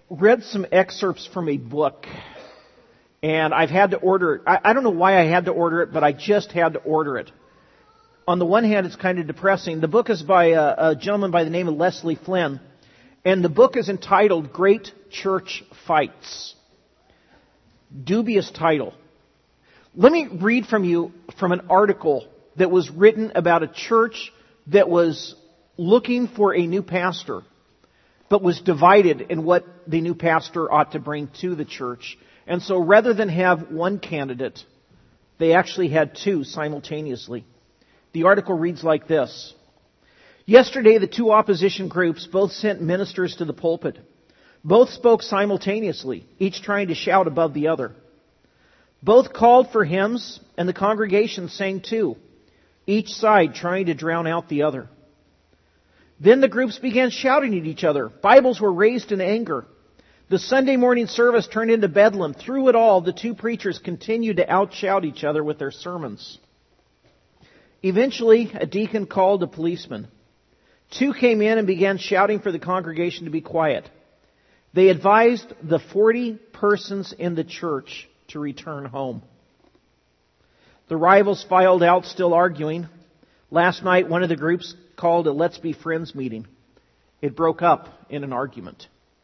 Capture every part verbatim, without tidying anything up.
read some excerpts from a book, and I've had to order it. I, I don't know why I had to order it, but I just had to order it. On the one hand, it's kind of depressing. The book is by a, a gentleman by the name of Leslie Flynn, and the book is entitled Great Church Fights. Dubious title. Let me read from you from an article that was written about a church that was looking for a new pastor, but was divided in what the new pastor ought to bring to the church. And so rather than have one candidate, they actually had two simultaneously. The article reads like this. Yesterday, the two opposition groups both sent ministers to the pulpit. Both spoke simultaneously, each trying to shout above the other. Both called for hymns, and the congregation sang too, each side trying to drown out the other. Then the groups began shouting at each other. Bibles were raised in anger. The Sunday morning service turned into bedlam. Through it all, the two preachers continued to outshout each other with their sermons. Eventually, a deacon called a policeman. Two came in and began shouting for the congregation to be quiet. They advised the forty persons in the church to return home. The rivals filed out, still arguing. Last night, one of the groups called a Let's Be Friends meeting. It broke up in an argument.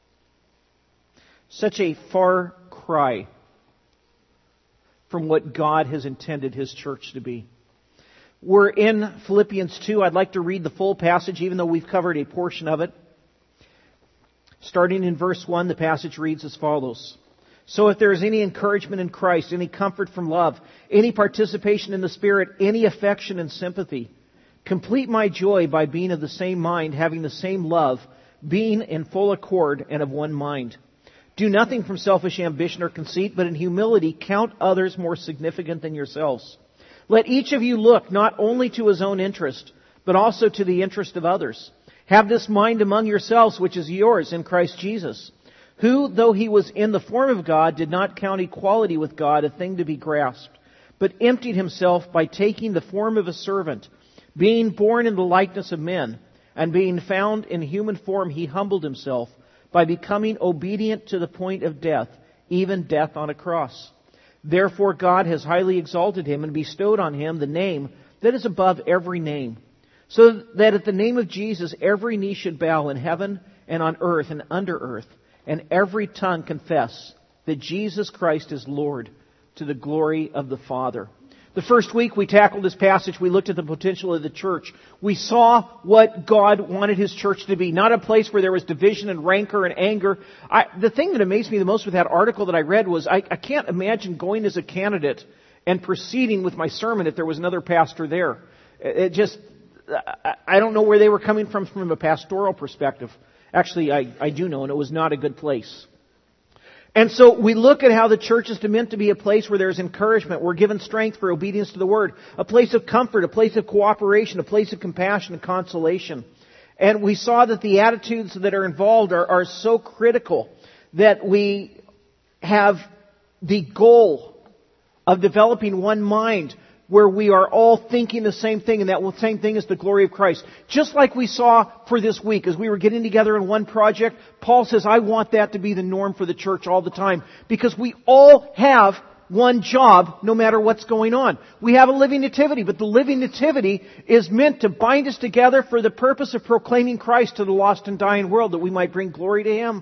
Such a far cry from what God has intended His church to be. We're in Philippians two. I'd like to read the full passage, even though we've covered a portion of it. Starting in verse one, the passage reads as follows. So if there is any encouragement in Christ, any comfort from love, any participation in the Spirit, any affection and sympathy, complete my joy by being of the same mind, having the same love, being in full accord and of one mind. Do nothing from selfish ambition or conceit, but in humility count others more significant than yourselves. Let each of you look not only to his own interest, but also to the interest of others. Have this mind among yourselves, which is yours in Christ Jesus, who, though he was in the form of God, did not count equality with God a thing to be grasped, but emptied himself by taking the form of a servant, being born in the likeness of men, and being found in human form, he humbled himself by becoming obedient to the point of death, even death on a cross. Therefore God has highly exalted him and bestowed on him the name that is above every name, so that at the name of Jesus every knee should bow in heaven and on earth and under earth, and every tongue confess that Jesus Christ is Lord, to the glory of the Father. The first week we tackled this passage, we looked at the potential of the church. We saw what God wanted His church to be. Not a place where there was division and rancor and anger. I, the thing that amazed me the most with that article that I read was I, I can't imagine going as a candidate and proceeding with my sermon if there was another pastor there. It just, I, I don't know where they were coming from from a pastoral perspective. Actually, I, I do know, and it was not a good place. And so we look at how the church is meant to be a place where there's encouragement. We're given strength for obedience to the Word. A place of comfort, a place of cooperation, a place of compassion and consolation. And we saw that the attitudes that are involved are, are so critical that we have the goal of developing one mind where we are all thinking the same thing, and that same thing is the glory of Christ. Just like we saw for this week, as we were getting together in one project, Paul says, I want that to be the norm for the church all the time, because we all have one job no matter what's going on. We have a living nativity, but the living nativity is meant to bind us together for the purpose of proclaiming Christ to the lost and dying world, that we might bring glory to Him.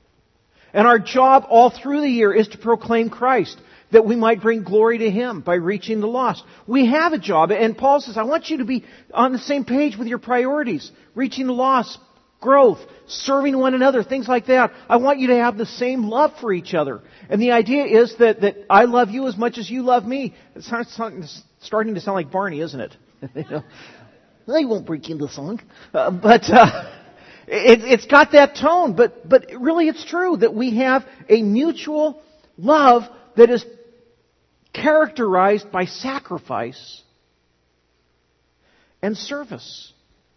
And our job all through the year is to proclaim Christ, that we might bring glory to Him by reaching the lost. We have a job, and Paul says, I want you to be on the same page with your priorities. Reaching the lost, growth, serving one another, things like that. I want you to have the same love for each other. And the idea is that, that I love you as much as you love me. It's starting to sound like Barney, isn't it? They won't break into the song. Uh, but uh, it, it's got that tone. But, but really it's true that we have a mutual love that is characterized by sacrifice and service.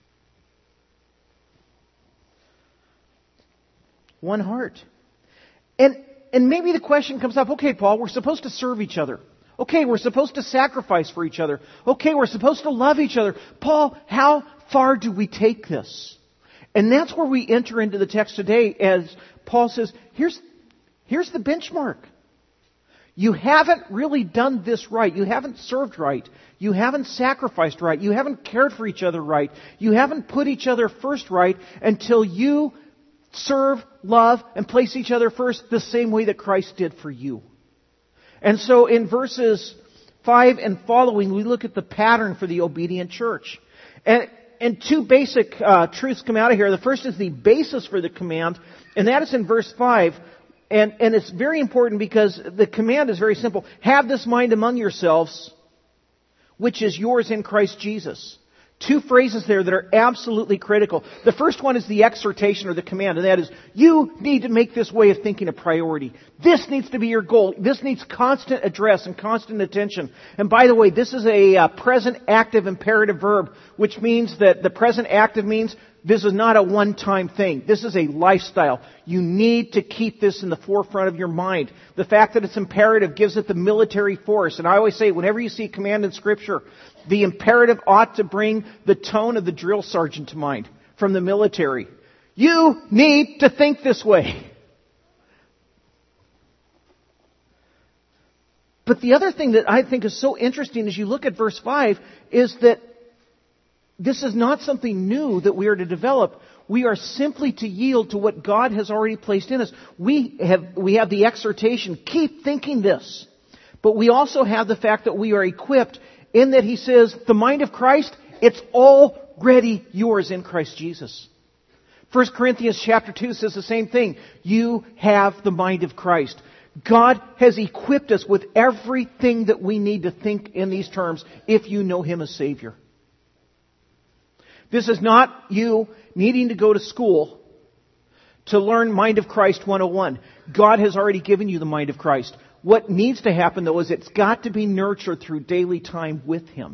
One heart. And and maybe the question comes up, okay, Paul, we're supposed to serve each other. Okay, we're supposed to sacrifice for each other. Okay, we're supposed to love each other. Paul, how far do we take this? And that's where we enter into the text today as Paul says, here's, here's the benchmark. You haven't really done this right. You haven't served right. You haven't sacrificed right. You haven't cared for each other right. You haven't put each other first right until you serve, love, and place each other first the same way that Christ did for you. And so in verses five and following, we look at the pattern for the obedient church. And, and two basic uh, truths come out of here. The first is the basis for the command, and that is in verse five. And, and it's very important because the command is very simple. Have this mind among yourselves, which is yours in Christ Jesus. Two phrases there that are absolutely critical. The first one is the exhortation or the command, and that is, you need to make this way of thinking a priority. This needs to be your goal. This needs constant address and constant attention. And by the way, this is a uh, present active imperative verb, which means that the present active means this is not a one-time thing. This is a lifestyle. You need to keep this in the forefront of your mind. The fact that it's imperative gives it the military force. And I always say, whenever you see a command in Scripture, the imperative ought to bring the tone of the drill sergeant to mind from the military. You need to think this way. But the other thing that I think is so interesting as you look at verse five is that this is not something new that we are to develop. We are simply to yield to what God has already placed in us. We have, we have the exhortation, keep thinking this. But we also have the fact that we are equipped in that He says, the mind of Christ, it's already yours in Christ Jesus. First Corinthians chapter two says the same thing. You have the mind of Christ. God has equipped us with everything that we need to think in these terms if you know Him as Savior. This is not you needing to go to school to learn Mind of Christ one oh one. God has already given you the mind of Christ. What needs to happen, though, is it's got to be nurtured through daily time with Him,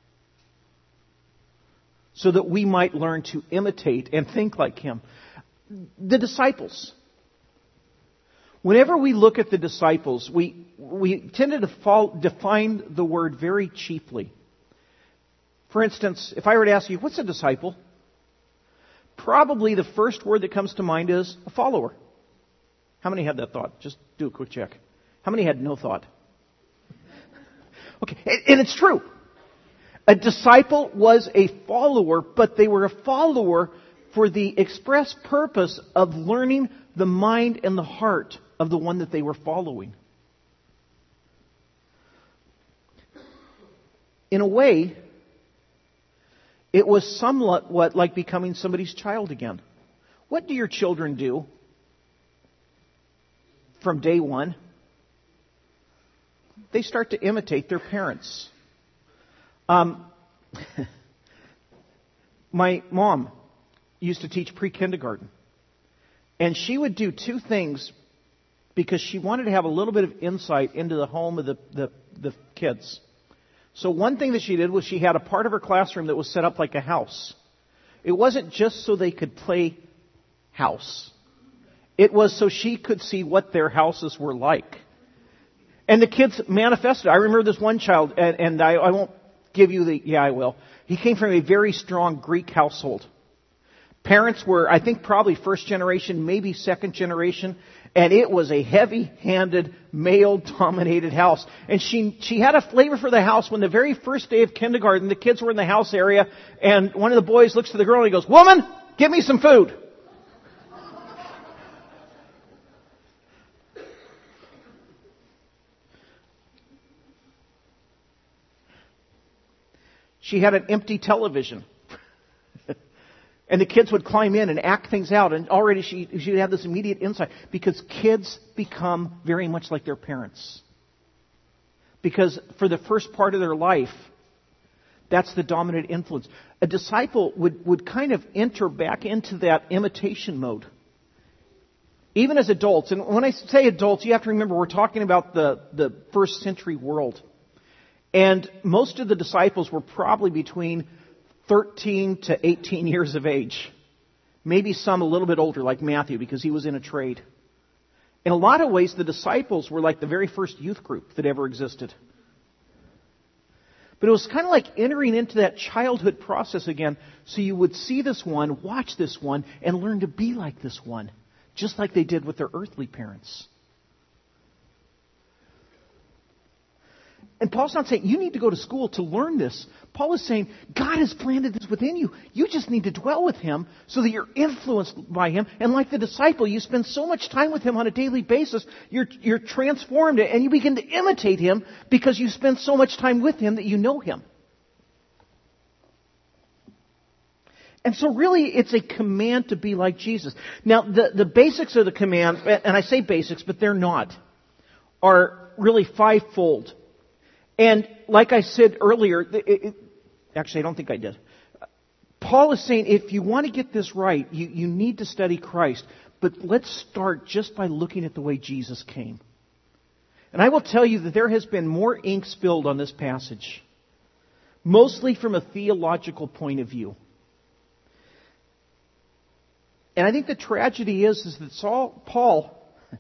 so that we might learn to imitate and think like Him. The disciples. Whenever we look at the disciples, we, we tend to default, define the word very cheaply. For instance, if I were to ask you, what's a disciple? Probably the first word that comes to mind is a follower. How many had that thought? Just do a quick check. How many had no thought? Okay, and it's true. A disciple was a follower, but they were a follower for the express purpose of learning the mind and the heart of the one that they were following. In a way, it was somewhat what, like becoming somebody's child again. What do your children do from day one? They start to imitate their parents. Um, my mom used to teach pre-kindergarten. And she would do two things because she wanted to have a little bit of insight into the home of the, the, the kids. So one thing that she did was she had a part of her classroom that was set up like a house. It wasn't just so they could play house. It was so she could see what their houses were like. And the kids manifested. I remember this one child, and, and I, I won't give you the, yeah, I will. He came from a very strong Greek household. Parents were, I think, probably first generation, maybe second generation. And it was a heavy-handed, male-dominated house. And she she had a flavor for the house when the very first day of kindergarten, the kids were in the house area, and one of the boys looks to the girl and he goes, "Woman, give me some food." She had an empty television. And the kids would climb in and act things out. And already she, she would have this immediate insight. Because kids become very much like their parents. Because for the first part of their life, that's the dominant influence. A disciple would, would kind of enter back into that imitation mode. Even as adults. And when I say adults, you have to remember we're talking about the, the first century world. And most of the disciples were probably between thirteen to eighteen years of age. Maybe some a little bit older, like Matthew, because he was in a trade. In a lot of ways, the disciples were like the very first youth group that ever existed. But it was kind of like entering into that childhood process again, so you would see this one, watch this one, and learn to be like this one. just like they did with their earthly parents. And Paul's not saying you need to go to school to learn this. Paul is saying God has planted this within you. You just need to dwell with Him so that you're influenced by Him. And like the disciple, you spend so much time with Him on a daily basis, you're, you're transformed and you begin to imitate Him because you spend so much time with Him that you know Him. And so really it's a command to be like Jesus. Now the, the basics of the command, and I say basics, but they're not, are really fivefold. And like I said earlier, it, it, actually I don't think I did. Paul is saying if you want to get this right, you, you need to study Christ. But let's start just by looking at the way Jesus came. And I will tell you that there has been more ink spilled on this passage, mostly from a theological point of view. And I think the tragedy is, is that Saul, Paul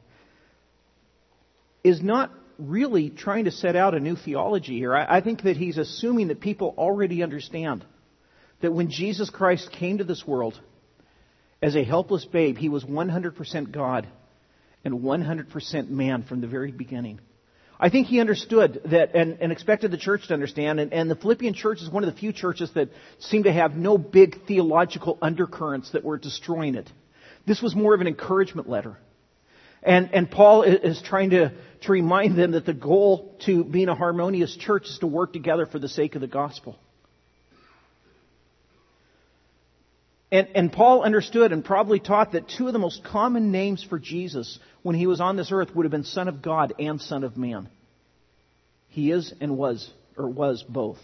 is not really trying to set out a new theology here. I, I think that he's assuming that people already understand that when Jesus Christ came to this world as a helpless babe, He was one hundred percent God and one hundred percent man from the very beginning. I think he understood that and, and expected the church to understand. And, and the Philippian church is one of the few churches that seem to have no big theological undercurrents that were destroying it. This was more of an encouragement letter. And, and Paul is trying to, to remind them that the goal to being a harmonious church is to work together for the sake of the gospel. And, and Paul understood and probably taught that two of the most common names for Jesus when He was on this earth would have been Son of God and Son of Man. He is and was, or was both.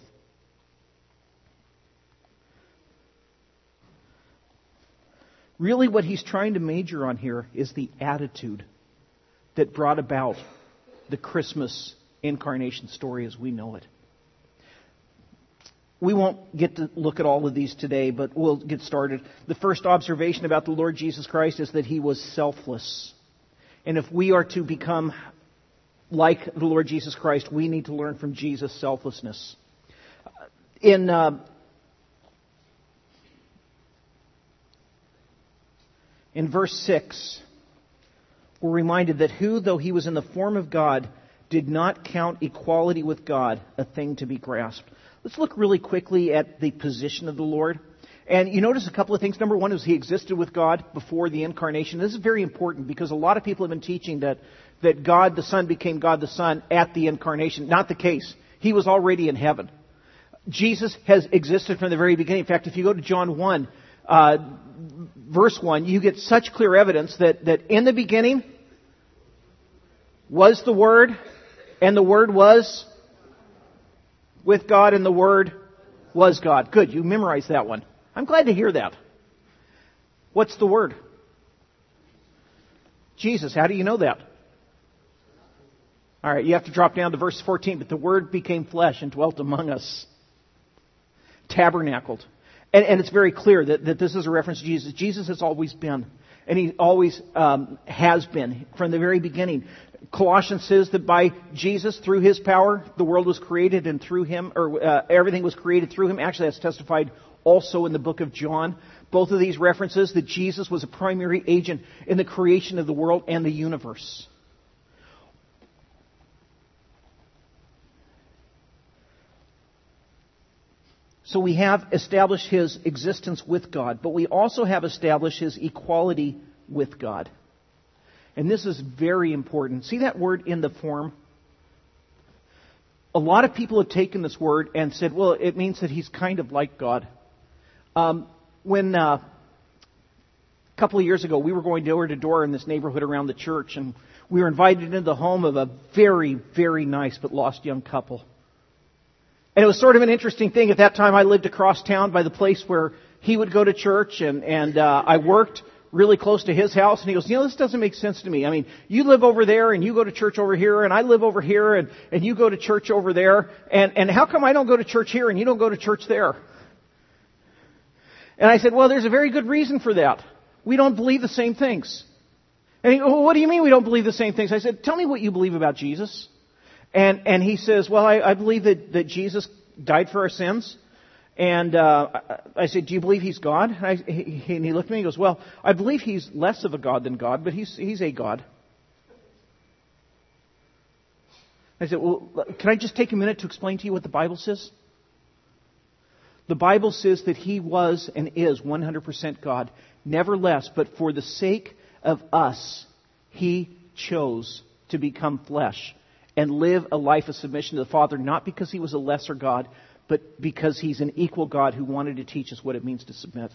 Really what he's trying to major on here is the attitude that brought about the Christmas incarnation story as we know it. We won't get to look at all of these today, but we'll get started. The first observation about the Lord Jesus Christ is that He was selfless. And if we are to become like the Lord Jesus Christ, we need to learn from Jesus' selflessness. In uh, in verse six, we're reminded that who, though He was in the form of God, did not count equality with God a thing to be grasped. Let's look really quickly at the position of the Lord. And you notice a couple of things. Number one is He existed with God before the incarnation. This is very important because a lot of people have been teaching that, that God the Son became God the Son at the incarnation. Not the case. He was already in heaven. Jesus has existed from the very beginning. In fact, if you go to John one, uh, verse one, you get such clear evidence that, that in the beginning was the Word, and the Word was with God, and the Word was God. Good, you memorized that one. I'm glad to hear that. What's the Word? Jesus. How do you know that? All right, you have to drop down to verse fourteen. But the Word became flesh and dwelt among us. Tabernacled. And, and it's very clear that, that this is a reference to Jesus. Jesus has always been. And He always um, has been from the very beginning. Colossians says that by Jesus, through His power, the world was created, and through Him, or uh, everything was created through Him. Actually, that's testified also in the book of John. Both of these references that Jesus was a primary agent in the creation of the world and the universe. So we have established His existence with God, but we also have established His equality with God. And this is very important. See that word "in the form"? A lot of people have taken this word and said, well, it means that He's kind of like God. Um, when uh, a couple of years ago, we were going door to door in this neighborhood around the church, and we were invited into the home of a very, very nice but lost young couple. And it was sort of an interesting thing. At that time, I lived across town by the place where he would go to church, and, and uh, I worked really close to his house. And he goes, you know, this doesn't make sense to me. I mean, you live over there, and you go to church over here, and I live over here, and, and you go to church over there. And, and how come I don't go to church here, and you don't go to church there? And I said, well, there's a very good reason for that. We don't believe the same things. And he goes, well, what do you mean we don't believe the same things? I said, tell me what you believe about Jesus. And and he says, well, I, I believe that, that Jesus died for our sins, And uh, I said, do you believe he's God? And, I, he, and he looked at me and he goes, well, I believe he's less of a God than God, but he's, he's a God. I said, well, can I just take a minute to explain to you what the Bible says? The Bible says that he was and is one hundred percent God. Nevertheless, but for the sake of us, he chose to become flesh and live a life of submission to the Father, not because he was a lesser God, but because he's an equal God who wanted to teach us what it means to submit.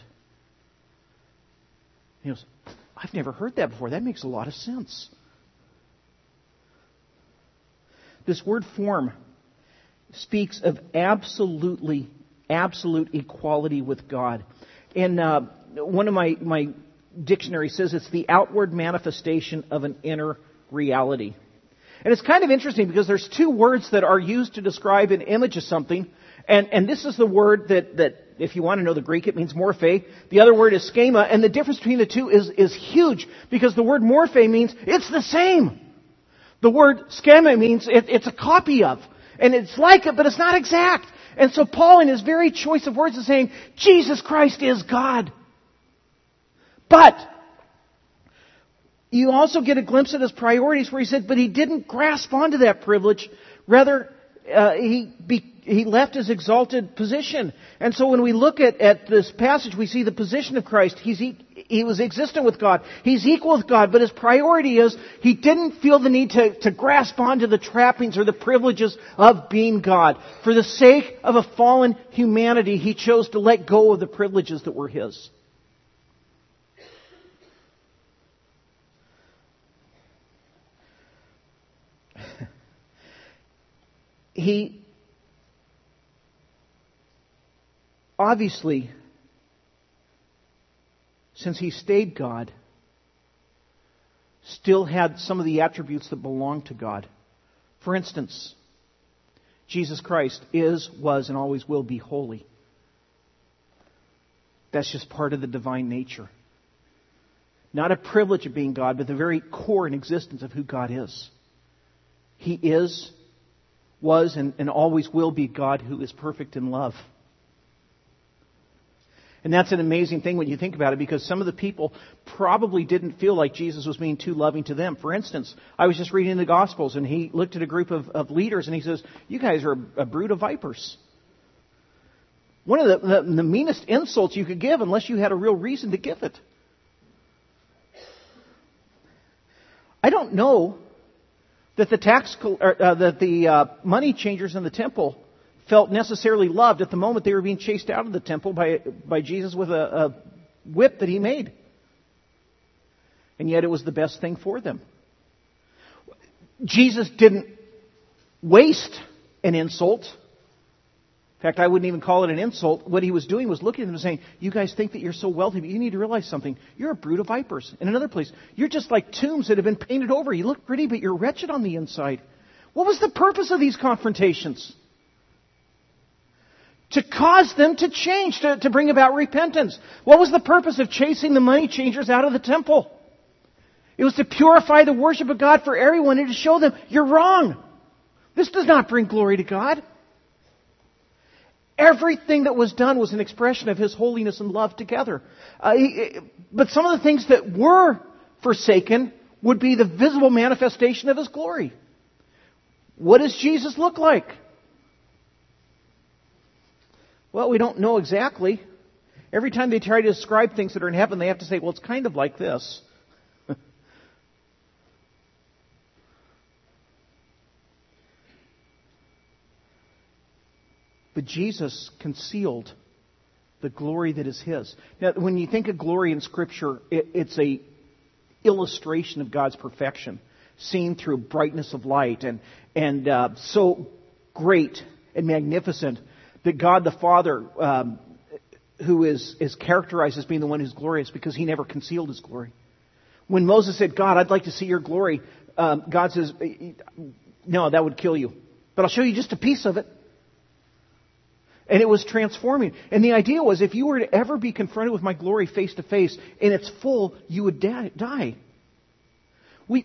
He goes, I've never heard that before. That makes a lot of sense. This word form speaks of absolutely, absolute equality with God. And uh, one of my, my dictionaries says it's the outward manifestation of an inner reality. And it's kind of interesting because there's two words that are used to describe an image of something. And, and this is the word that, that, if you want to know the Greek, it means morphe. The other word is schema. And the difference between the two is, is huge because the word morphe means it's the same. The word schema means it, it's a copy of. And it's like it, but it's not exact. And so Paul, in his very choice of words, is saying, Jesus Christ is God. But you also get a glimpse at his priorities where he said, but he didn't grasp onto that privilege. Rather, uh, he be, he left his exalted position. And so when we look at, at this passage, we see the position of Christ. He's, he, he was existent with God. He's equal with God. But his priority is he didn't feel the need to, to grasp onto the trappings or the privileges of being God. For the sake of a fallen humanity, he chose to let go of the privileges that were his. He obviously, since he stayed God, still had some of the attributes that belong to God. For instance, Jesus Christ is, was, and always will be holy. That's just part of the divine nature. Not a privilege of being God, but the very core and existence of who God is. He is, was, and, and always will be God who is perfect in love. And that's an amazing thing when you think about it, because some of the people probably didn't feel like Jesus was being too loving to them. For instance, I was just reading the Gospels, and he looked at a group of, of leaders, and he says, you guys are a, a brood of vipers. One of the, the, the meanest insults you could give, unless you had a real reason to give it. I don't know that the tax uh, that the uh, money changers in the temple felt necessarily loved at the moment they were being chased out of the temple by by Jesus with a, a whip that he made. And yet it was the best thing for them. Jesus didn't waste an insult. In fact, I wouldn't even call it an insult. What he was doing was looking at them and saying, you guys think that you're so wealthy, but you need to realize something. You're a brood of vipers. In another place, you're just like tombs that have been painted over. You look pretty, but you're wretched on the inside. What was the purpose of these confrontations? To cause them to change, to, to bring about repentance. What was the purpose of chasing the money changers out of the temple? It was to purify the worship of God for everyone and to show them, you're wrong. This does not bring glory to God. Everything that was done was an expression of His holiness and love together. Uh, he, but some of the things that were forsaken would be the visible manifestation of His glory. What does Jesus look like? Well, we don't know exactly. Every time they try to describe things that are in heaven, they have to say, well, it's kind of like this. But Jesus concealed the glory that is His. Now, when you think of glory in Scripture, it, it's a illustration of God's perfection, seen through brightness of light, and and uh, so great and magnificent that God the Father, um, who is is characterized as being the one who's glorious, because He never concealed His glory. When Moses said, "God, I'd like to see Your glory," um, God says, "No, that would kill you, but I'll show you just a piece of it." And it was transforming. And the idea was, if you were to ever be confronted with my glory face to face, and it's full, you would die. We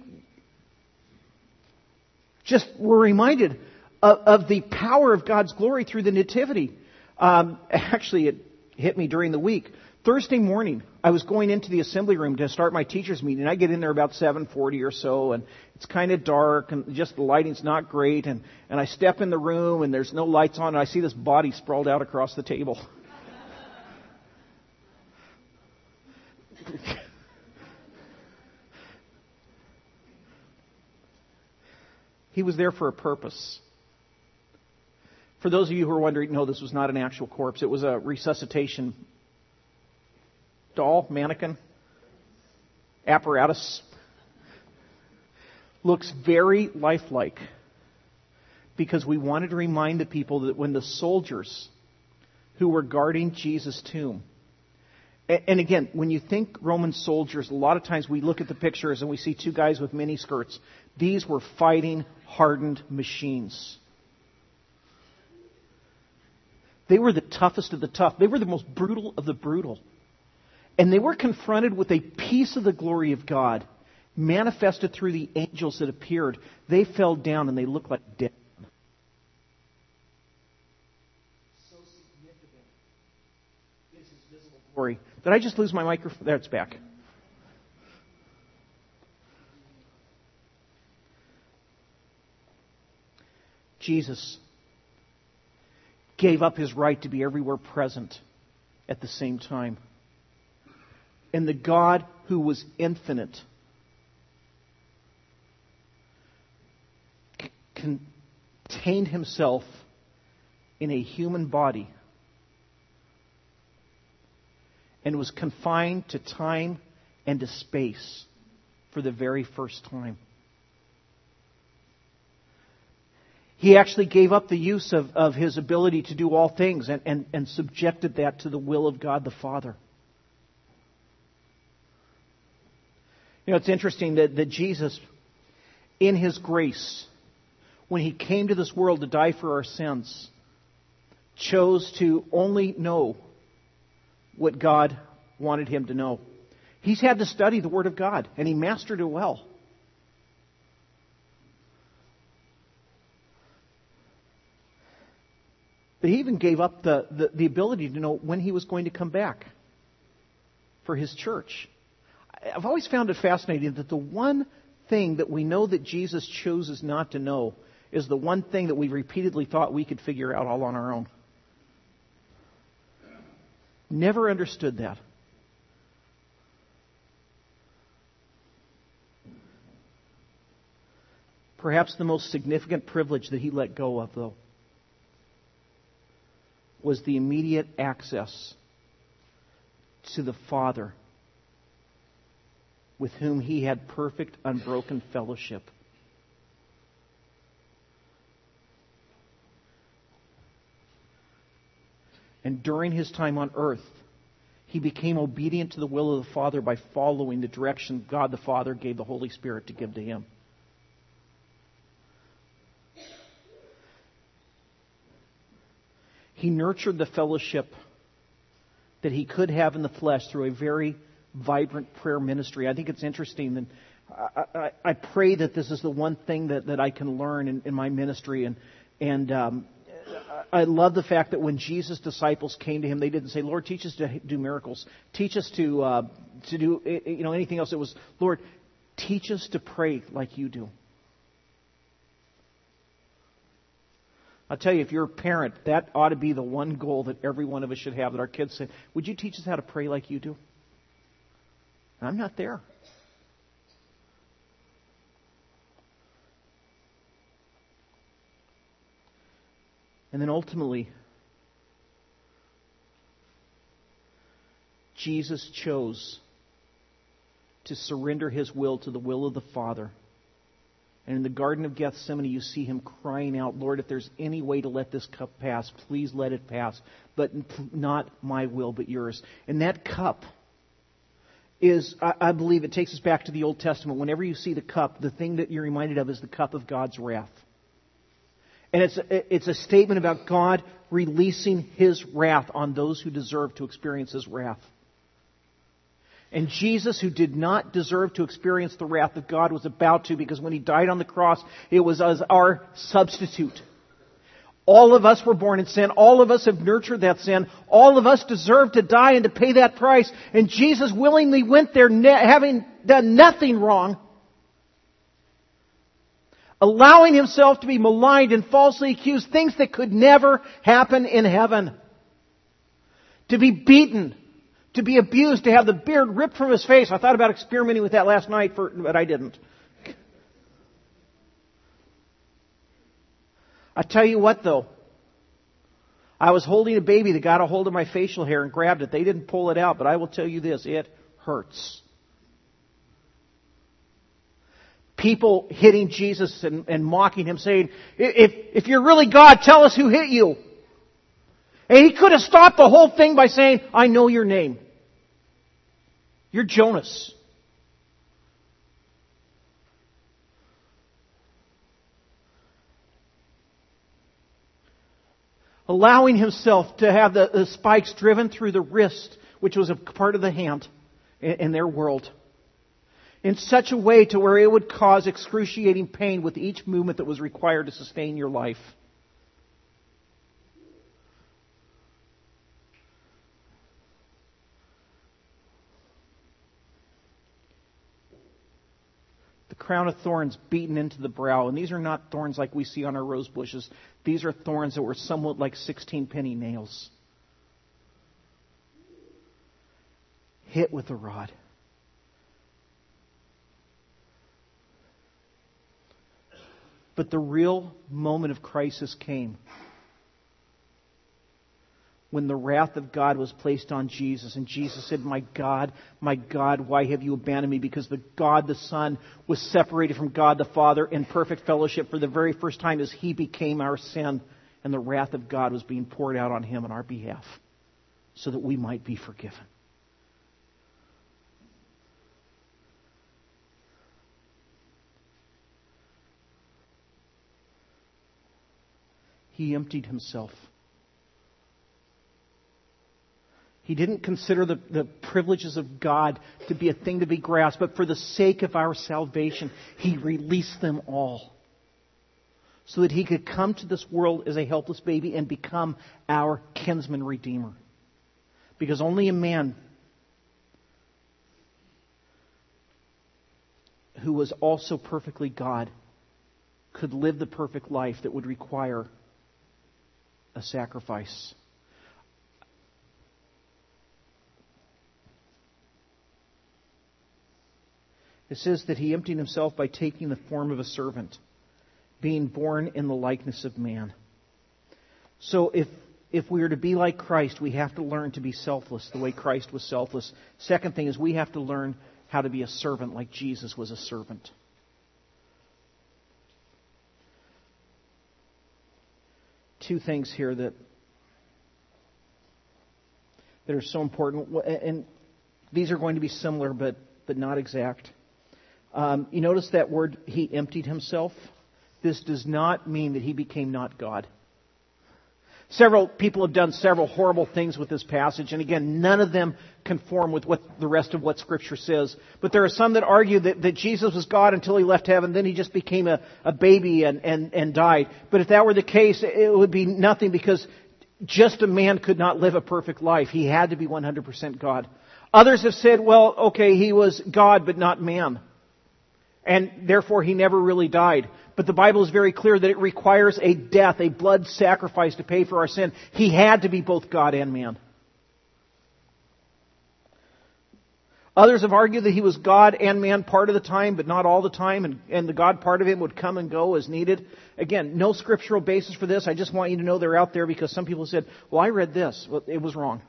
just were reminded of, of the power of God's glory through the Nativity. Um, actually, it hit me during the week. Thursday morning, I was going into the assembly room to start my teacher's meeting. I get in there about seven forty or so, and it's kind of dark, and just the lighting's not great. And, and I step in the room, and there's no lights on, and I see this body sprawled out across the table. He was there for a purpose. For those of you who are wondering, no, this was not an actual corpse. It was a resuscitation doll, mannequin, apparatus. Looks very lifelike. Because we wanted to remind the people that when the soldiers who were guarding Jesus' tomb, and again, when you think Roman soldiers, a lot of times we look at the pictures and we see two guys with mini skirts. These were fighting, hardened machines. They were the toughest of the tough. They were the most brutal of the brutal. And they were confronted with a piece of the glory of God manifested through the angels that appeared. They fell down and they looked like dead. So significant is His visible glory. Did I just lose my microphone? There, it's back. Jesus gave up His right to be everywhere present at the same time. And the God who was infinite c- contained Himself in a human body and was confined to time and to space for the very first time. He actually gave up the use of, of His ability to do all things and, and, and subjected that to the will of God the Father. You know, it's interesting that, that Jesus, in His grace, when He came to this world to die for our sins, chose to only know what God wanted Him to know. He's had to study the Word of God, and He mastered it well. But He even gave up the, the, the ability to know when He was going to come back for His church. I've always found it fascinating that the one thing that we know that Jesus chooses not to know is the one thing that we repeatedly thought we could figure out all on our own. Never understood that. Perhaps the most significant privilege that He let go of, though, was the immediate access to the Father, with whom He had perfect, unbroken fellowship. And during His time on earth, He became obedient to the will of the Father by following the direction God the Father gave the Holy Spirit to give to Him. He nurtured the fellowship that He could have in the flesh through a very vibrant prayer ministry. I think it's interesting, and I, I, I pray that this is the one thing that, that I can learn in, in my ministry. And and um, I love the fact that when Jesus' disciples came to Him, they didn't say, "Lord, teach us to do miracles. Teach us to uh, to do you know anything else." It was, "Lord, teach us to pray like You do." I'll tell you, if you're a parent, that ought to be the one goal that every one of us should have, that our kids say, "Would you teach us how to pray like You do?" I'm not there. And then ultimately, Jesus chose to surrender His will to the will of the Father. And in the Garden of Gethsemane, you see Him crying out, "Lord, if there's any way to let this cup pass, please let it pass. But not my will, but Yours." And that cup is, I, I believe, it takes us back to the Old Testament. Whenever you see the cup, the thing that you're reminded of is the cup of God's wrath. And it's, it's a statement about God releasing His wrath on those who deserve to experience His wrath. And Jesus, who did not deserve to experience the wrath of God, was about to, because when He died on the cross, it was as our substitute. All of us were born in sin. All of us have nurtured that sin. All of us deserve to die and to pay that price. And Jesus willingly went there having done nothing wrong, allowing Himself to be maligned and falsely accused, things that could never happen in heaven. To be beaten, to be abused, to have the beard ripped from His face. I thought about experimenting with that last night, for, but I didn't. I tell you what though, I was holding a baby that got a hold of my facial hair and grabbed it. They didn't pull it out, but I will tell you this, it hurts. People hitting Jesus and, and mocking Him, saying, if, if you're really God, tell us who hit you. And He could have stopped the whole thing by saying, I know your name. You're Jonas. Allowing Himself to have the, the spikes driven through the wrist, which was a part of the hand in, in their world, in such a way to where it would cause excruciating pain with each movement that was required to sustain your life. The crown of thorns beaten into the brow. And these are not thorns like we see on our rose bushes. These are thorns that were somewhat like sixteen penny nails. Hit with a rod. But the real moment of crisis came when the wrath of God was placed on Jesus. And Jesus said, my God, my God, why have you abandoned me? Because the God the Son was separated from God the Father in perfect fellowship for the very first time as He became our sin. And the wrath of God was being poured out on Him on our behalf so that we might be forgiven. He emptied Himself. He didn't consider the, the privileges of God to be a thing to be grasped, but for the sake of our salvation, He released them all so that He could come to this world as a helpless baby and become our kinsman redeemer. Because only a man who was also perfectly God could live the perfect life that would require a sacrifice. It says that He emptied Himself by taking the form of a servant, being born in the likeness of man. So if if we are to be like Christ, we have to learn to be selfless the way Christ was selfless. Second thing is we have to learn how to be a servant like Jesus was a servant. Two things here that that are so important, and these are going to be similar but but not exact. Um, you notice that word, He emptied Himself. This does not mean that He became not God. Several people have done several horrible things with this passage, and again, none of them conform with what the rest of what Scripture says. But there are some that argue that, that Jesus was God until He left heaven, then He just became a, a baby and, and, and died. But if that were the case, it would be nothing, because just a man could not live a perfect life. He had to be one hundred percent God. Others have said, well, okay, He was God but not man, and therefore He never really died. But the Bible is very clear that it requires a death, a blood sacrifice to pay for our sin. He had to be both God and man. Others have argued that He was God and man part of the time, but not all the time, and, and the God part of Him would come and go as needed. Again, no scriptural basis for this. I just want you to know they're out there, because some people said, well, I read this. Well, it was wrong.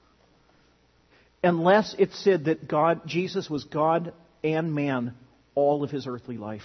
Unless it said that God, Jesus was God and man all of His earthly life.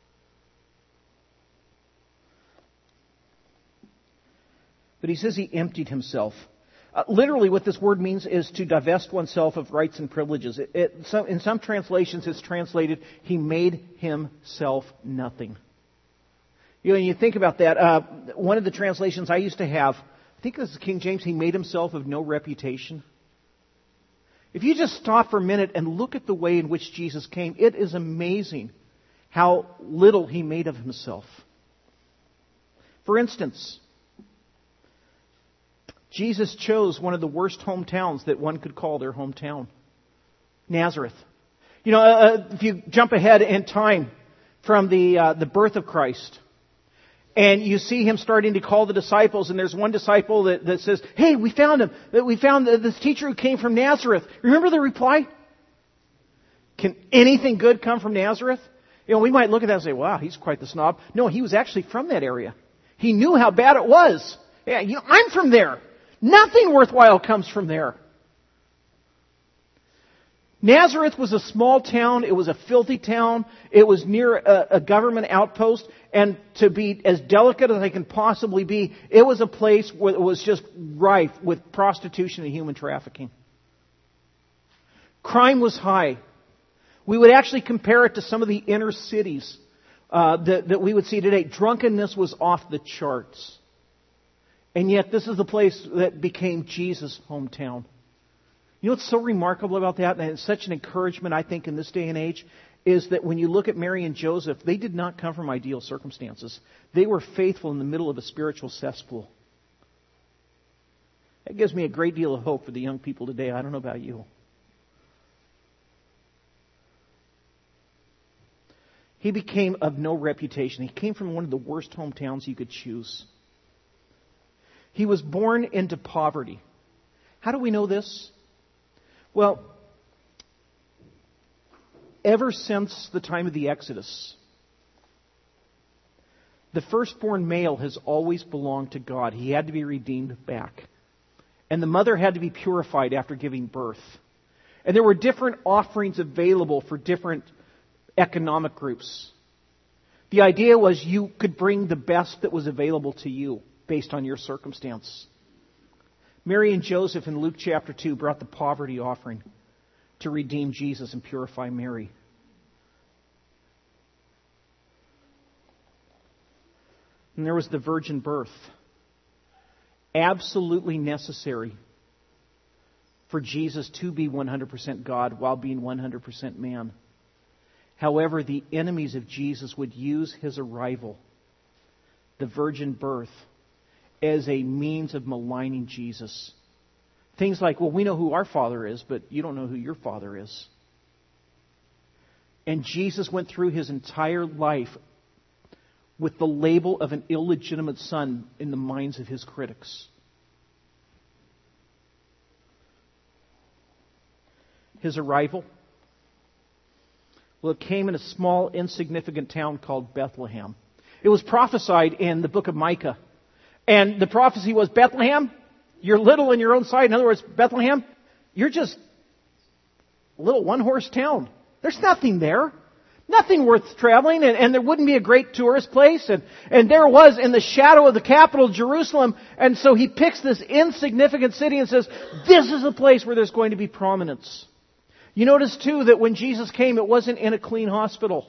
But He says He emptied Himself. Uh, literally what this word means is to divest oneself of rights and privileges. It, it, some, in some translations it's translated, He made Himself nothing. You know, and you think about that. Uh, one of the translations I used to have, I think this is King James, He made Himself of no reputation. If you just stop for a minute and look at the way in which Jesus came, it is amazing how little He made of Himself. For instance, Jesus chose one of the worst hometowns that one could call their hometown. Nazareth. You know, uh, if you jump ahead in time from the uh, the birth of Christ, and you see him starting to call the disciples, and there's one disciple that, that says, "Hey, we found him. We found this teacher who came from Nazareth." Remember the reply? Can anything good come from Nazareth? You know, we might look at that and say, "Wow, he's quite the snob." No, he was actually from that area. He knew how bad it was. Yeah, you know, I'm from there. Nothing worthwhile comes from there. Nazareth was a small town. It was a filthy town. It was near a, a government outpost. And to be as delicate as I can possibly be, it was a place where it was just rife with prostitution and human trafficking. Crime was high. We would actually compare it to some of the inner cities uh, that, that we would see today. Drunkenness was off the charts. And yet this is the place that became Jesus' hometown. You know what's so remarkable about that, and it's such an encouragement, I think, in this day and age, is that when you look at Mary and Joseph, they did not come from ideal circumstances. They were faithful in the middle of a spiritual cesspool. That gives me a great deal of hope for the young people today. I don't know about you. He became of no reputation. He came from one of the worst hometowns you could choose. He was born into poverty. How do we know this? Well, ever since the time of the Exodus, the firstborn male has always belonged to God. He had to be redeemed back. And the mother had to be purified after giving birth. And there were different offerings available for different economic groups. The idea was you could bring the best that was available to you based on your circumstance. Mary and Joseph in Luke chapter two brought the poverty offering to redeem Jesus and purify Mary. And there was the virgin birth. Absolutely necessary for Jesus to be one hundred percent God while being one hundred percent man. However, the enemies of Jesus would use his arrival, the virgin birth, as a means of maligning Jesus. Things like, well, we know who our Father is, but you don't know who your Father is. And Jesus went through his entire life with the label of an illegitimate son in the minds of his critics. His arrival, well, it came in a small, insignificant town called Bethlehem. It was prophesied in the book of Micah. And the prophecy was, Bethlehem, you're little in your own sight. In other words, Bethlehem, you're just a little one-horse town. There's nothing there. Nothing worth traveling, and, and there wouldn't be a great tourist place. And, and there was in the shadow of the capital, Jerusalem. And so he picks this insignificant city and says, this is a place where there's going to be prominence. You notice, too, that when Jesus came, it wasn't in a clean hospital.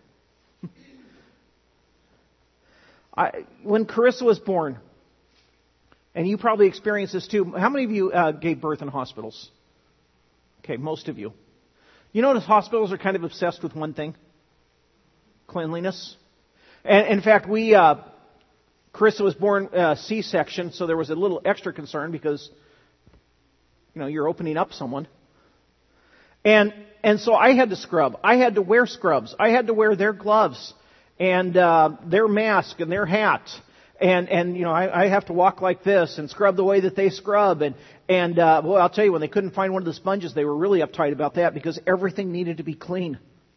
I, when Carissa was born, and you probably experienced this too, how many of you uh, gave birth in hospitals? Okay, most of you. You notice hospitals are kind of obsessed with one thing: cleanliness. And in fact, we, uh, Carissa was born uh, C-section, so there was a little extra concern because, you know, you're opening up someone. And and so I had to scrub. I had to wear scrubs. I had to wear their gloves and uh, their mask and their hat. And, and you know, I, I have to walk like this and scrub the way that they scrub. And, and uh, well, I'll tell you, when they couldn't find one of the sponges, they were really uptight about that because everything needed to be clean.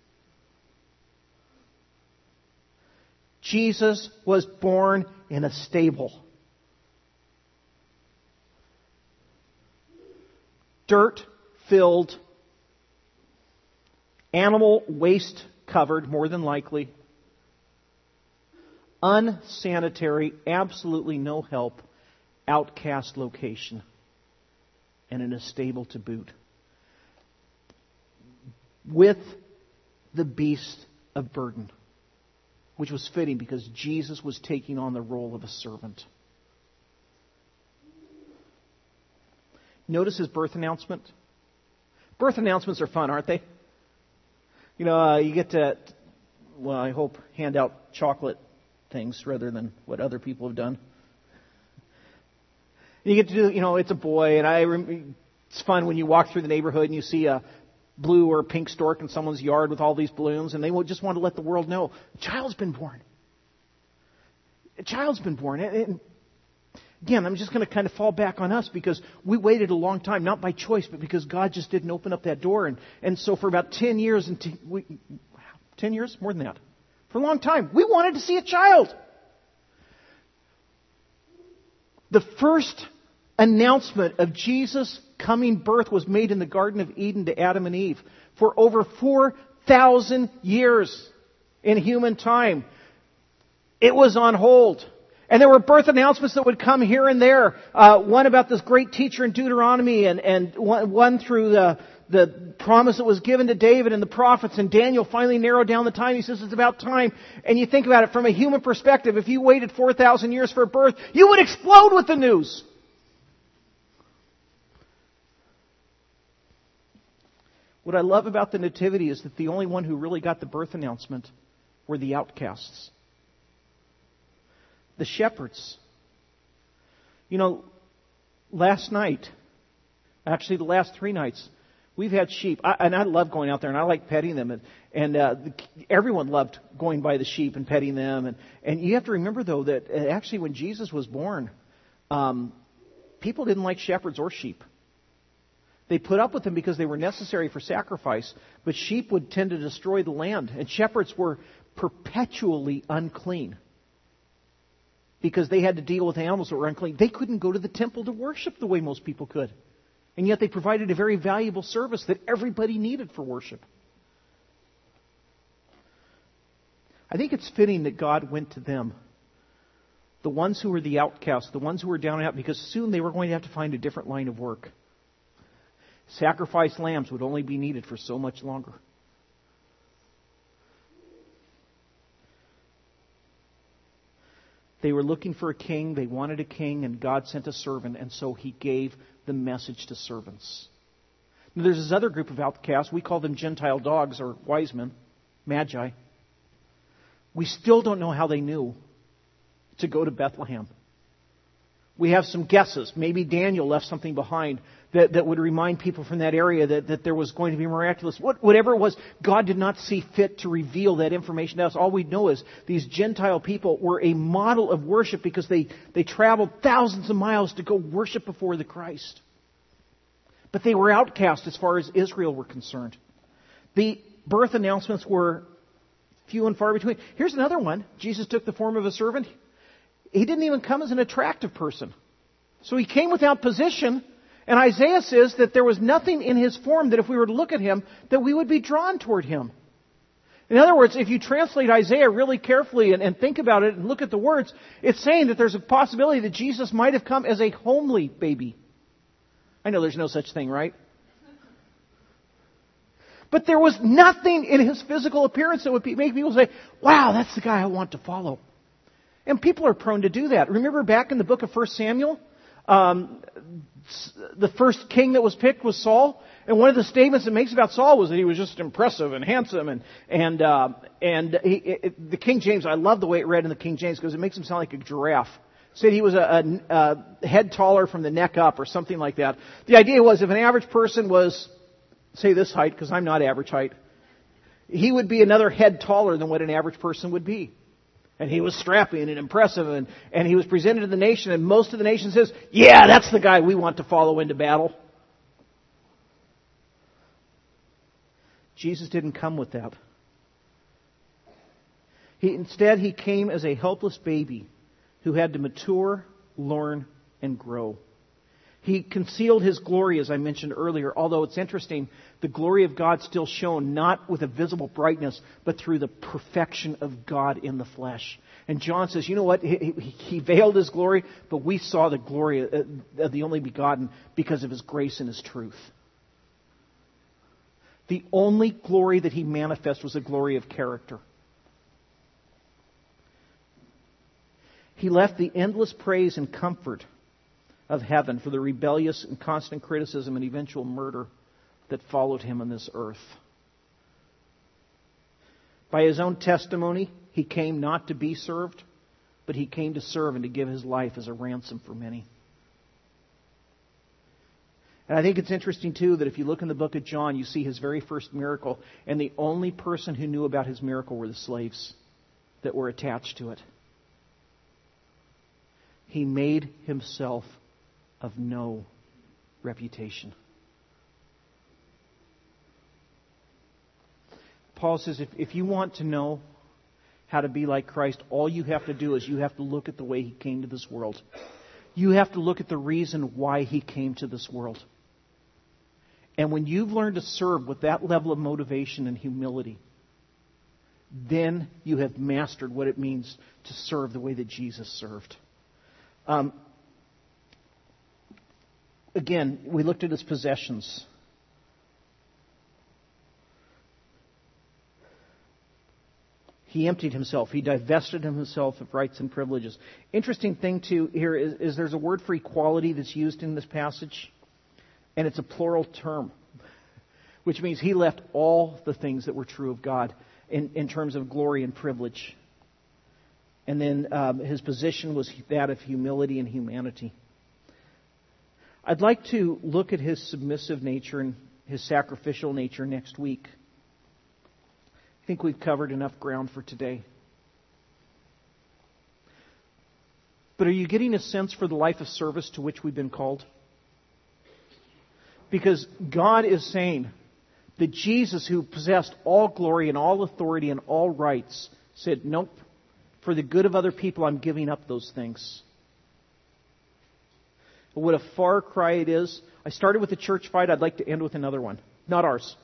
Jesus was born in a stable. Dirt-filled, animal waste covered, more than likely. Unsanitary, absolutely no help, outcast location, and in a stable to boot. With the beast of burden, which was fitting because Jesus was taking on the role of a servant. Notice his birth announcement. Birth announcements are fun, aren't they? You know, uh, you get to, well, I hope, hand out chocolate things rather than what other people have done. You get to do, you know, it's a boy, and I. Rem- it's fun when you walk through the neighborhood and you see a blue or pink stork in someone's yard with all these balloons, and they will just want to let the world know a child's been born. A child's been born. And, and again, I'm just going to kind of fall back on us because we waited a long time, not by choice, but because God just didn't open up that door. And, and so for about ten years, and t- we, ten years, more than that, for a long time, we wanted to see a child. The first announcement of Jesus' coming birth was made in the Garden of Eden to Adam and Eve. For over four thousand years in human time, it was on hold. And there were birth announcements that would come here and there. Uh, one about this great teacher in Deuteronomy, and, and one, one through the, the promise that was given to David and the prophets. And Daniel finally narrowed down the time. He says it's about time. And you think about it from a human perspective. If you waited four thousand years for a birth, you would explode with the news. What I love about the Nativity is that the only one who really got the birth announcement were the outcasts. The shepherds. You know, last night, actually the last three nights, we've had sheep. I, and I love going out there, and I like petting them. And, and uh, the, everyone loved going by the sheep and petting them. And, and you have to remember, though, that actually when Jesus was born, um, people didn't like shepherds or sheep. They put up with them because they were necessary for sacrifice. But sheep would tend to destroy the land. And shepherds were perpetually unclean because they had to deal with animals that were unclean. They couldn't go to the temple to worship the way most people could. And yet they provided a very valuable service that everybody needed for worship. I think it's fitting that God went to them. The ones who were the outcasts, the ones who were down and out, because soon they were going to have to find a different line of work. Sacrificed lambs would only be needed for so much longer. They were looking for a king. They wanted a king, and God sent a servant, and so He gave the message to servants. Now, there's this other group of outcasts. We call them Gentile dogs or wise men, magi. We still don't know how they knew to go to Bethlehem. We have some guesses. Maybe Daniel left something behind that, that would remind people from that area that, that there was going to be miraculous. What, whatever it was, God did not see fit to reveal that information to us. All we know is these Gentile people were a model of worship because they, they traveled thousands of miles to go worship before the Christ. But they were outcast as far as Israel were concerned. The birth announcements were few and far between. Here's another one. Jesus took the form of a servant. He didn't even come as an attractive person. So He came without position. And Isaiah says that there was nothing in His form that if we were to look at Him, that we would be drawn toward Him. In other words, if you translate Isaiah really carefully and, and think about it and look at the words, it's saying that there's a possibility that Jesus might have come as a homely baby. I know there's no such thing, right? But there was nothing in His physical appearance that would make people say, wow, that's the guy I want to follow. And people are prone to do that. Remember back in the book of First Samuel, um, the first king that was picked was Saul. And one of the statements it makes about Saul was that he was just impressive and handsome. And and uh, and he, it, the King James, I love the way it read in the King James because it makes him sound like a giraffe. It said he was a, a, a head taller from the neck up or something like that. The idea was if an average person was, say this height, because I'm not average height, he would be another head taller than what an average person would be. And he was strapping and impressive, and, and he was presented to the nation, and most of the nation says, yeah, that's the guy we want to follow into battle. Jesus didn't come with that. He, instead, He came as a helpless baby who had to mature, learn, and grow. He concealed His glory, as I mentioned earlier, although it's interesting, the glory of God still shone not with a visible brightness, but through the perfection of God in the flesh. And John says, you know what? He, he, he veiled His glory, but we saw the glory of the only begotten because of His grace and His truth. The only glory that He manifested was a glory of character. He left the endless praise and comfort of heaven for the rebellious and constant criticism and eventual murder that followed Him on this earth. By His own testimony, He came not to be served, but He came to serve and to give His life as a ransom for many. And I think it's interesting, too, that if you look in the book of John, you see his very first miracle, and the only person who knew about his miracle were the slaves that were attached to it. He made himself of no reputation. Paul says, if, if you want to know how to be like Christ, all you have to do is you have to look at the way He came to this world. You have to look at the reason why He came to this world. And when you've learned to serve with that level of motivation and humility, then you have mastered what it means to serve the way that Jesus served. Um, again, we looked at His possessions. He emptied Himself. He divested Himself of rights and privileges. Interesting thing, too, here is, is there's a word for equality that's used in this passage. And it's a plural term, which means He left all the things that were true of God in, in terms of glory and privilege. And then um, His position was that of humility and humanity. I'd like to look at His submissive nature and His sacrificial nature next week. I think we've covered enough ground for today. But are you getting a sense for the life of service to which we've been called? Because God is saying that Jesus, who possessed all glory and all authority and all rights, said, nope, for the good of other people, I'm giving up those things. What a far cry it is. I started with a church fight. I'd like to end with another one. Not ours.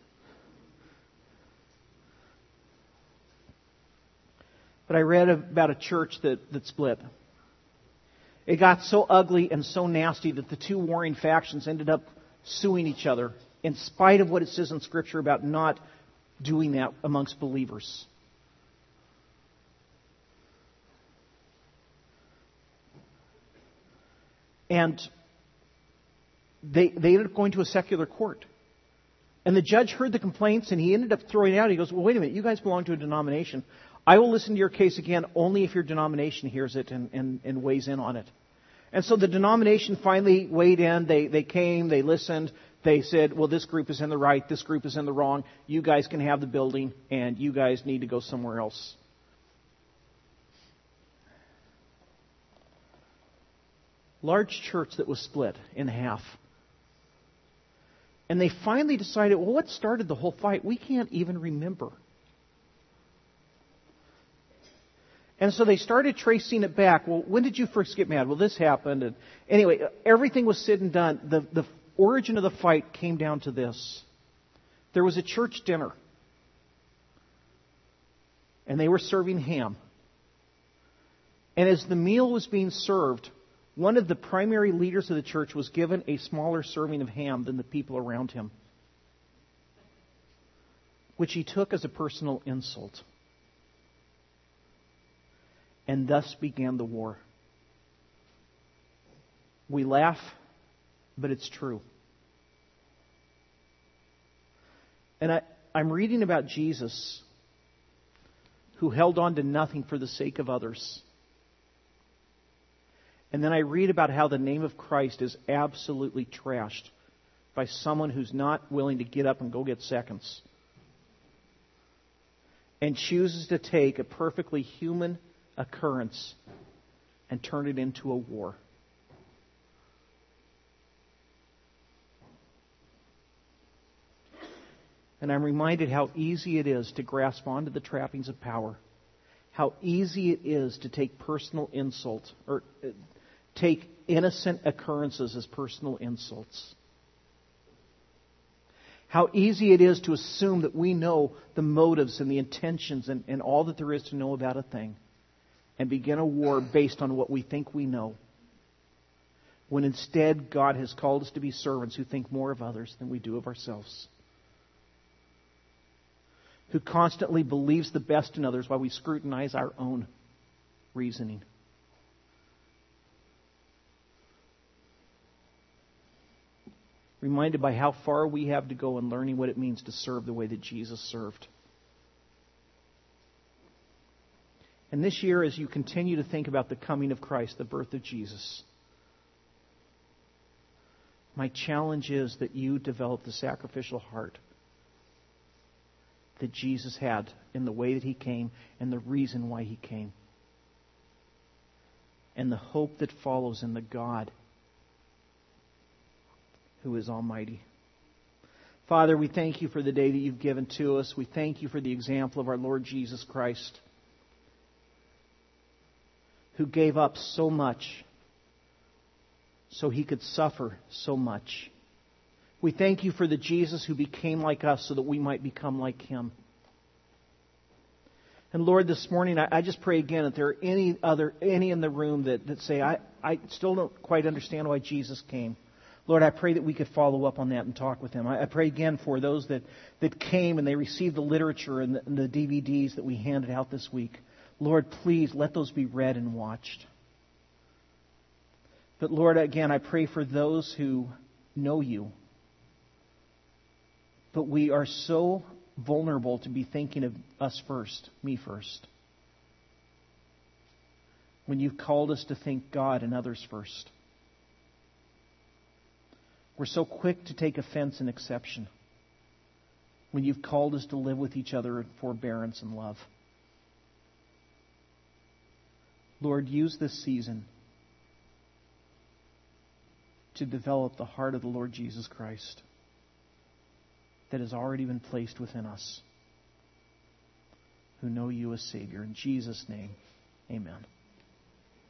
But I read about a church that, that split. It got so ugly and so nasty that the two warring factions ended up suing each other, in spite of what it says in Scripture about not doing that amongst believers. And they, they ended up going to a secular court. And the judge heard the complaints, and he ended up throwing it out. He goes, well, wait a minute, you guys belong to a denomination. I will listen to your case again only if your denomination hears it and, and, and weighs in on it. And so the denomination finally weighed in. They, they came, they listened. They said, well, this group is in the right, this group is in the wrong. You guys can have the building, and you guys need to go somewhere else. Large church that was split in half. And they finally decided, well, what started the whole fight? We can't even remember. And so they started tracing it back. Well, when did you first get mad? Well, this happened. And anyway, everything was said and done. The, the origin of the fight came down to this. There was a church dinner. And they were serving ham. And as the meal was being served, one of the primary leaders of the church was given a smaller serving of ham than the people around him, which he took as a personal insult. And thus began the war. We laugh, but it's true. And I, I'm reading about Jesus, who held on to nothing for the sake of others. And then I read about how the name of Christ is absolutely trashed by someone who's not willing to get up and go get seconds. And chooses to take a perfectly human occurrence and turn it into a war. And I'm reminded how easy it is to grasp onto the trappings of power. How easy it is to take personal insult or uh, take innocent occurrences as personal insults. How easy it is to assume that we know the motives and the intentions and, and all that there is to know about a thing, and begin a war based on what we think we know, when instead God has called us to be servants who think more of others than we do of ourselves, who constantly believes the best in others while we scrutinize our own reasoning. Reminded by how far we have to go in learning what it means to serve the way that Jesus served. And this year, as you continue to think about the coming of Christ, the birth of Jesus, My challenge is that you develop the sacrificial heart that Jesus had in the way that He came and the reason why He came. And the hope that follows in the God who is almighty. Father, we thank You for the day that You've given to us. We thank You for the example of our Lord Jesus Christ, who gave up so much so He could suffer so much. We thank You for the Jesus who became like us so that we might become like Him. And Lord, this morning, I, I just pray again that there are any other any in the room that, that say, I, I still don't quite understand why Jesus came. Lord, I pray that we could follow up on that and talk with Him. I, I pray again for those that, that came and they received the literature and the, and the D V Ds that we handed out this week. Lord, please let those be read and watched. But Lord, again, I pray for those who know You. But we are so vulnerable to be thinking of us first, me first, when You've called us to think God and others first. We're so quick to take offense and exception when You've called us to live with each other in forbearance and love. Lord, use this season to develop the heart of the Lord Jesus Christ that has already been placed within us who know You as Savior. In Jesus' name, amen.